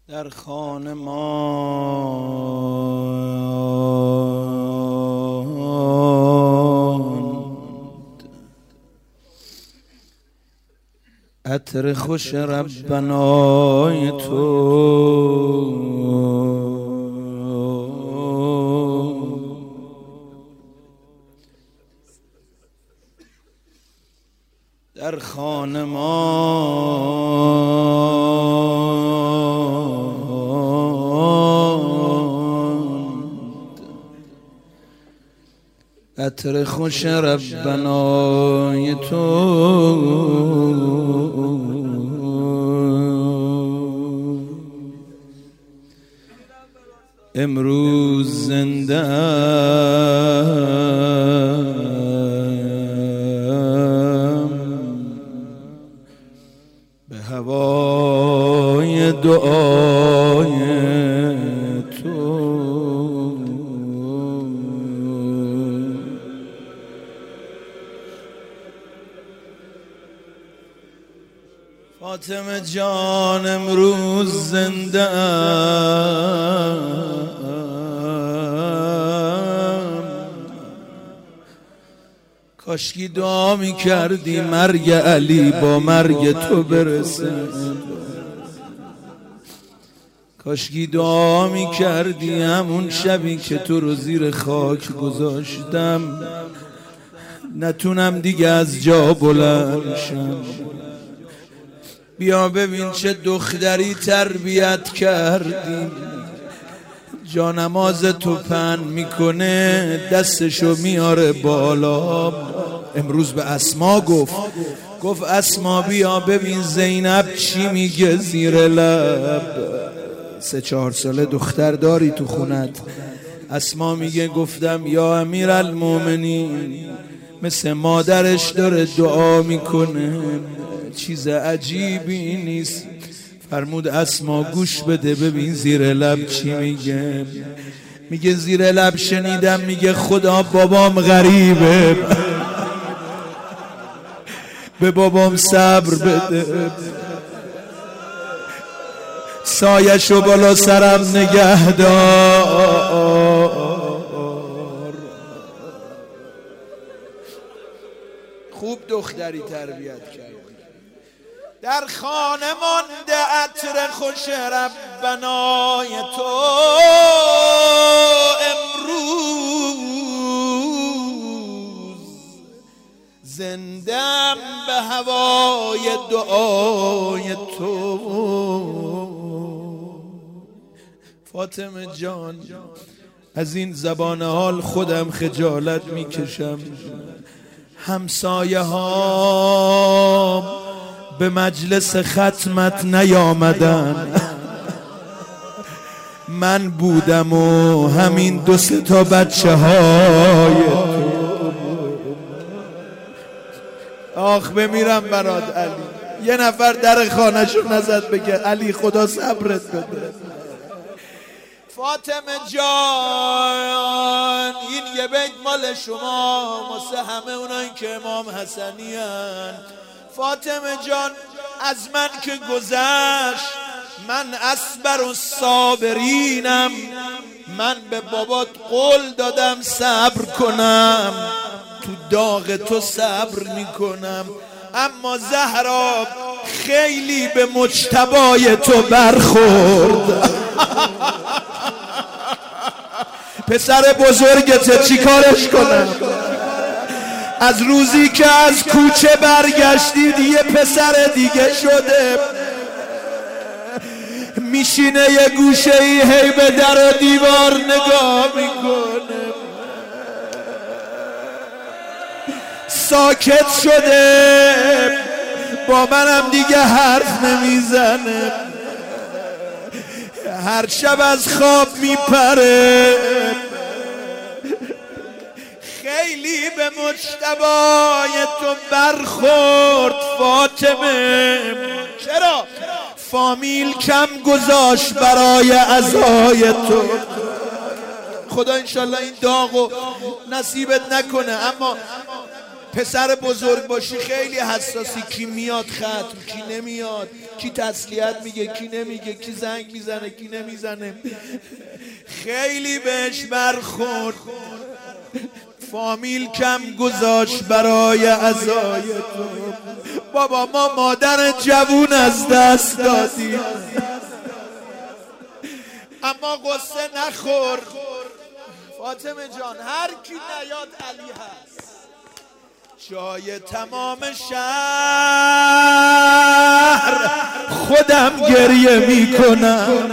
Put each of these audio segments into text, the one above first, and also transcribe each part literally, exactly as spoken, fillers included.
در خانه ماند عطر خوش ربنای تو، در خانه ماند عطر خوش ربنای تو، امروز زنده به هوای دعای تو. فاطمه جان امروز زنده کاشکی دعا می کردی مرگ علی با مرگ تو برسه، کاشکی دعا می کردی همون شبی که تو رو زیر خاک گذاشتم نتونم دیگه از جا بلند شم. بیا ببین چه دختری تربیت کردی، جانماز تو پهن میکنه دستشو میاره بالا. امروز به اسما گفت گفت اسما بیا ببین زینب چی میگه زیر لب. سه چهار ساله دختر داری تو خونت. اسما میگه گفتم یا امیر المومنین مثل مادرش داره دعا میکنه، چیز عجیبی نیست. فرمود اسما گوش بده ببین زیر لب چی میگه. میگه زیر لب شنیدم میگه خدا بابام غریبه، به بابام صبر بده، سایشو بالا سرم نگه دار. خوب دختری تربیت کرد. در خانه مانده عطر خوش ربنای تو، امروز زندم به هوای دعای تو. فاطمه جان از این زبان حال خودم خجالت میکشم. همسایه ها به مجلس ختمت نیامدن، من بودم و همین دو سه تا بچه های تو. آخ بمیرم برات علی. یه نفر در خانه شو نزد بگه علی خدا صبرت بده. فاطمه جان این یه بیت مال شما واسه همه اونایی که امام حسنی هن. فاطمه جان از من که گذشت من اصبر الصابرینم، من به بابات قول دادم صبر کنم، تو داغ تو صبر میکنم. اما زهرا خیلی به مجتبای تو برخورد. پسر بزرگته چی کارش کنم؟ از روزی که از کوچه برگشتید یه پسر دیگه شده، میشینه یه گوشه ای هی به در و دیوار نگاه میکنه، ساکت شده، با منم دیگه حرف نمیزنه، هر شب از خواب میپره. خیلی به مجتبای تو برخورد فاطمه. چرا؟ فامیل کم گذاشت برای عزای تو. خدا انشالله این داغو نصیبت نکنه. اما پسر بزرگ باشی خیلی حساسی، کی میاد ختم، کی نمیاد، کی تسلیت میگه، کی نمیگه، کی زنگ میزنه، کی نمیزنه. خیلی بهش برخورد. فامیل کم گذاشت برای عزای تو. بابا ما مادر جوون از دست دادیم، اما قصه نخور فاطمه جان. هر کی نیاد علی هست. جای تمام شهر خودم گریه میکنم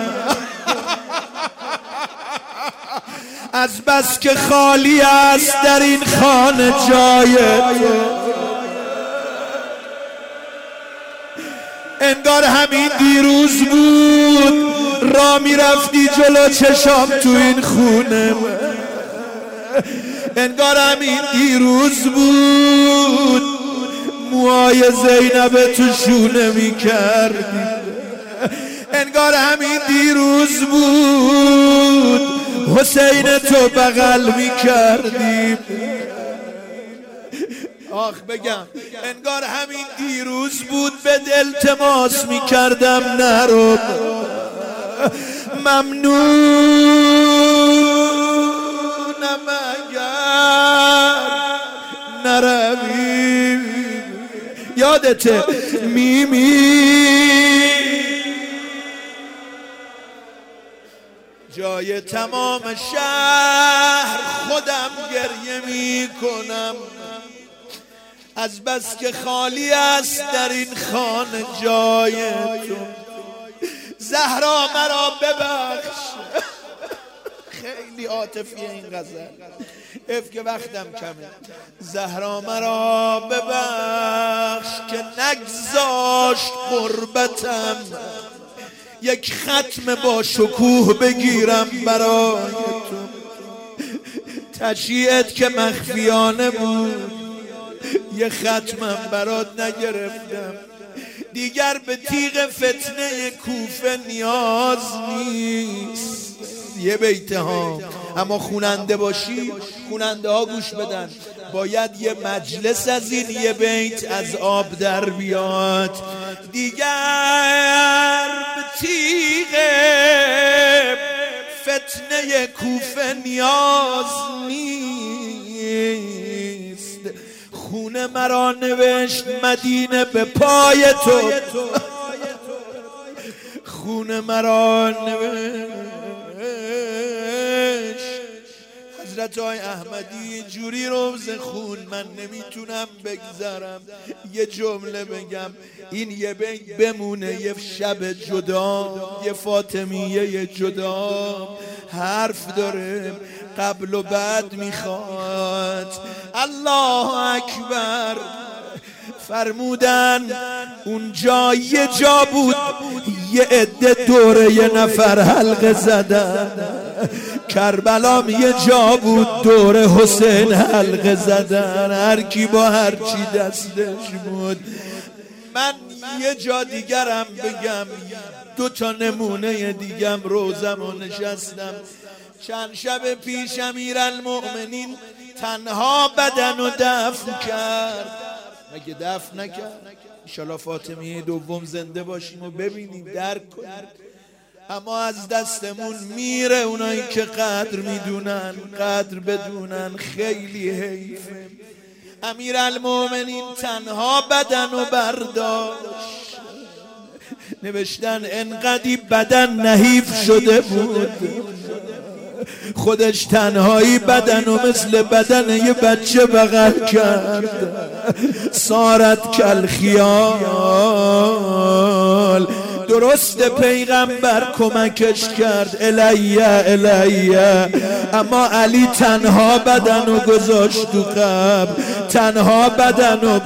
از بس که خالی است در این خانه جای تو. انگار همین دیروز بود را میرفتی جلو چشام تو این خونه. انگار همین دیروز بود موهای زینب تو شونه میکردی. انگار همین دیروز بود حسین تو بغل میکردی. آخ بگم انگار همین دیروز بود به التماس میکردم نرو، ممنونم اگر نروی. یادته میمی جای تمام شهر خودم گریه میکنم از بس که خالی است در این خانه جای تو. زهرا مرا ببخش. خیلی عاطفی این غزل، اف که وقتم کمه. زهرا مرا ببخش که نگذاشت غربتم یک ختم با شکوه بگیرم برای تو. تشییعت که مخفیانه بود یه ختمم برات نگرفتم. دیگر به تیغ فتنه کوفه نیاز نیست. یه بیت ها، اما خوننده باشی خوننده ها گوش بدن. باید یه مجلس از این یه بیت از آب در بیاد. دیگر به تیغ فتنه کوفه نیاز نیست. خونه مرا نوشت مدینه به پای تو. خونه مرا نوشت. حضرت آقای احمدی جوری روز خون من نمیتونم بگذرم. یه جمله بگم، این یه بیت بمونه یه شب جدا، یه فاطمیه جدا. حرف داره قبل و بعد میخواد. الله اکبر. فرمودن اونجا یه جا بود یه عده دوره یه نفر حلقه زدن. کربلام یه جا بود دوره حسین حلقه زدن. هر کی با هر چی دستش بود. من یه جا دیگرم بگم، دو تا نمونه دیگم روزم و نشستم. چند شب پیش امیرالمؤمنین تنها بدن و دفن کرد. مگه دفن نکرد؟ انشالله فاطمیه دوم زنده باشیم و ببینیم درک کنیم. اما از دستمون میره. اونایی که قدر میدونن قدر بدونن. خیلی حیفه. امیرالمؤمنین تنها بدن و برداشت. نوشتن انقدی بدن نحیف شده بود خودش تنهایی بدن و مثل بدن یه بچه بغل کرد. سارت کل خیال. درست پیغمبر کمکش کرد الیه الیه، اما علی تنها بدن و گذاشت تو قبر. تنها بدن و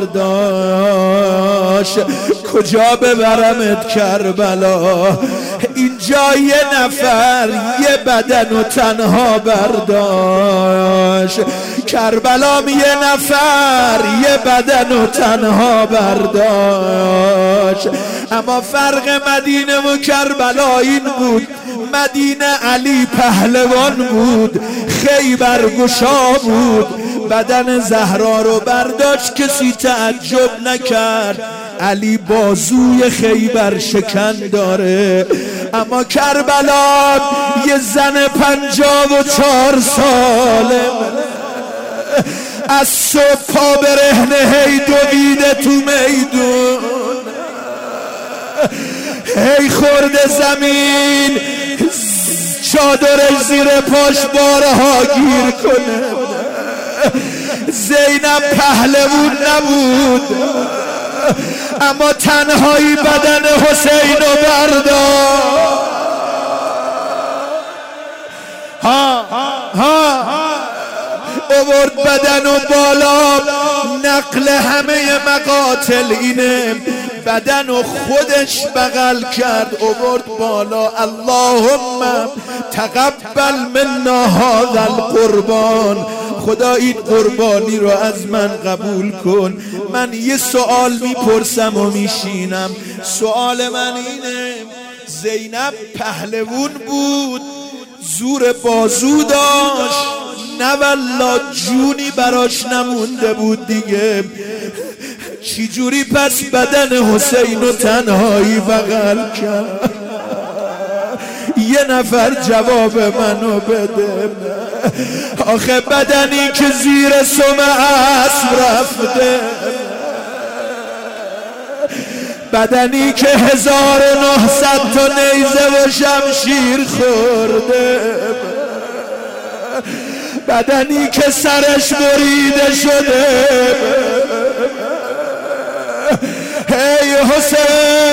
برداشت. کجا ببرمت کربلا؟ اینجا یه نفر یه بدن و تنها برداشت. کربلا یه نفر یه بدن و تنها برداشت. اما فرق مدینه و کربلا این بود، مدینه علی پهلوان بود، خیبر گشا بود، بدن زهرا رو برداشت، کسی تعجب نکرد. علی بازوی خیبر شکن داره، اما کربلا یه زن پنجاه و چهار ساله از صبح پا برهنه هی دویده تو میدون، هی خورده زمین چادرش زیر پاش بارها گیر کنه. زینب پهلوون نبود، اما تنهایی بدن حسین رو برداشت. ها ها آورد بدن و بالا. نقل همه مقاتل اینه، بدن و خودش بغل کرد آورد بالا. اللهم تقبل منا هذا القربان، خدا این قربانی رو از من قبول کن. من یه سوال میپرسم و میشینم، سوال من اینه، زینب پهلوون بود، زور بازو داشت، نه والله جونی براش نمونده بود دیگه، چی جوری پس بدن حسین و تنهایی بغل کرد؟ یه نفر جواب منو بده. آخه بدنی که زیر سم اسب رفته، بدنی که هزار و نهصد تا نیزه و شمشیر خورده، بدنی که سرش بریده شده. هی حسین